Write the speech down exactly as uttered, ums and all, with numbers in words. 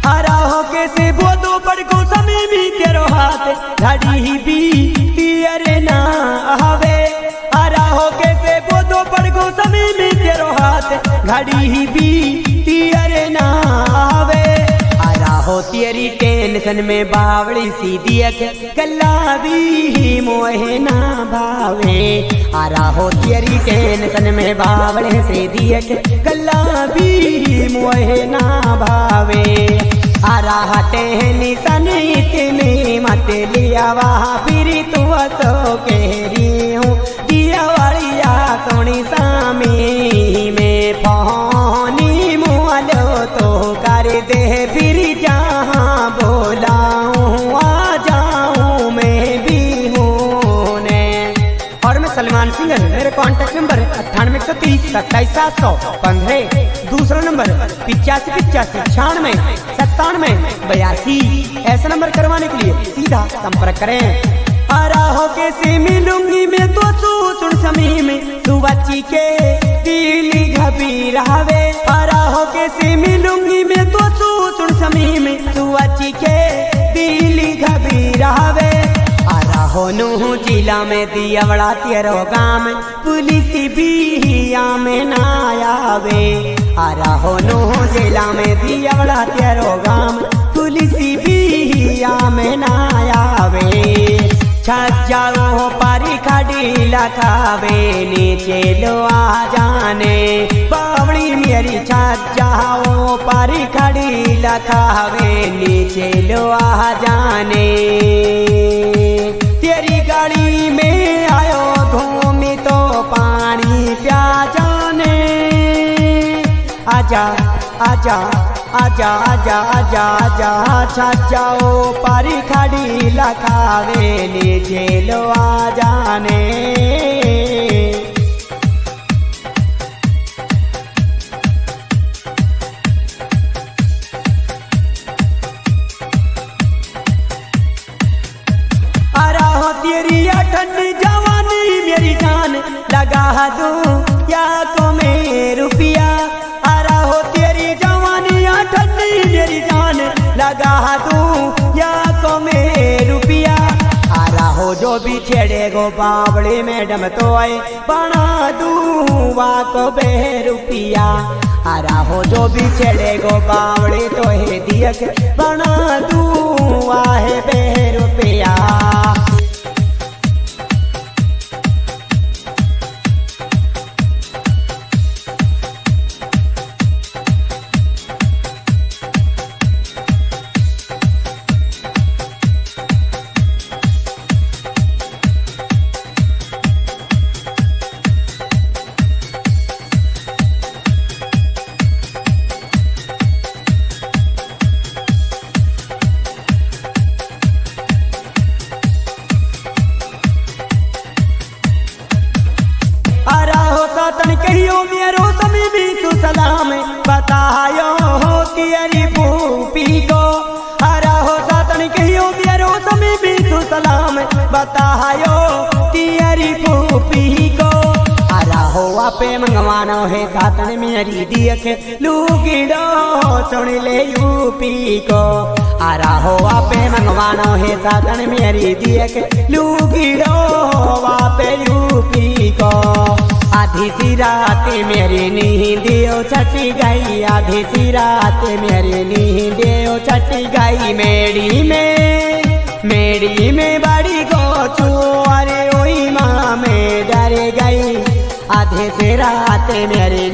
हरा हो के से बोदो पड़ को समीमी तेरो हाथ घड़ी भी पियर ना आवे। हरा हो के से बोदो पड़ को समीमी तेरो हाथ घड़ी भी पियर ना आवे। हरा हो तेरी टेंशन में बावड़ी सीधी अख गल्ला भी मोहे ना भावे। हरा हो तेरी टेंशन में बावड़ी सीधी अख गल्ला भी मोहे ना भावे। हरा हटे निशन इतने मत लिया वहाँ फिर तू सो कह हूँ दिया वालिया सोनी सामी में पहुनी मुआलो तो कर दे फिर जहाँ बोलाऊँ आ जाऊँ मैं भी हूँ ने। और मैं सलमान सिंह, मेरे कॉन्टेक्ट नंबर अट्ठानवे एक सौ तीस सत्ताईस सात सौ पंद्रह। दूसरा नंबर पिचासी पिचासी छियानवे सत्तानवे बयासी। ऐसा नंबर करवाने के लिए सीधा संपर्क करें। हरा हो के से मिलूंगी मैं तो तू सुन समी में तू बच्ची के दिल घबीरावे। हरा हो के से मिलूंगी मैं तो तू सुन समी में तू बच्ची के दिल घबीरावे। हरा हो नू जिला में दिया बड़ा तेरो गाम पुलिस भी आमे ना आवे। हरा हो नू जिला में दिया बड़ा तेरो गाम पुलिस भी आमे ना आवे। छक जाओ पारी खड़ी लखावे नीचे लो आ जाने बावड़ी मेरी। छक जाओ पारी खड़ी लखावे नीचे लो आ जाने। तेरी गाड़ी में आयो घूमी तो पानी प्या जाने। आजा आजा आजा आजा आजा आजा छक जाओ पारी खड़ी लखावे नीचे लो आ जाने। हरा हो तेरी ठंडी जवानी मेरी जान लगा दूं या को में रुपया। हरा हो तेरी जवानी ठंडी मेरी जान लगा दूं या को में रुपया। हरा हो जो भी छेड़े गो बावड़ी मैडम तो आए बना दूं वा को बे रुपया। हरा हो जो भी छेड़े गो बावड़ी तो है दियक बना दूं वाहे बे रुपया। तन कहियो मेरो समी भी तू सलाम बतायो हो तेरी फूफी को। हरा हो सातन कहियो मेरो समी भी तू सलाम बतायो तेरी फूफी को। हरा हो आपे मंगवानो है सातन मेरी दियक लूगिड़ो सुन ले यूपी को। हरा हो आपे मंगवानो है सातन मेरी दियक लूगिड़ो वापे यूपी को। आधी सी रात मेरी नींदियो छटी गई। आधी सी रात मेरी नींदियो छटी गई। मेरी में मेरी में बड़ी गोचू अरे ओई माँ में डर गई। आधे से रात मेरी